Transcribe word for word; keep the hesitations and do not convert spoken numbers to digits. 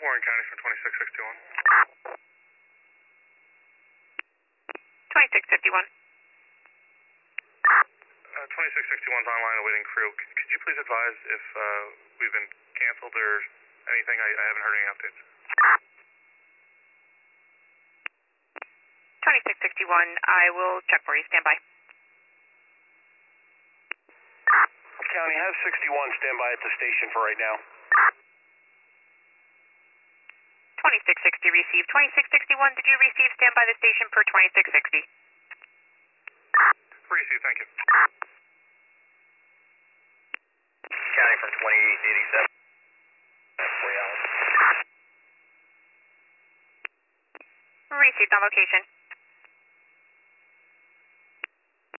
Warren County from twenty-six sixty-one. twenty-six fifty-one. Uh, twenty-six sixty-one's online awaiting crew. C could you please advise if uh, we've been canceled or anything? I, I haven't heard any updates. twenty-six sixty-one, I will check for you. Stand by. County, have sixty-one stand by at the station for right now. twenty-six sixty received. twenty-six sixty-one, did you receive stand by the station per twenty-six sixty? Received, thank you. County from twenty-eight eighty-seven. Received on location.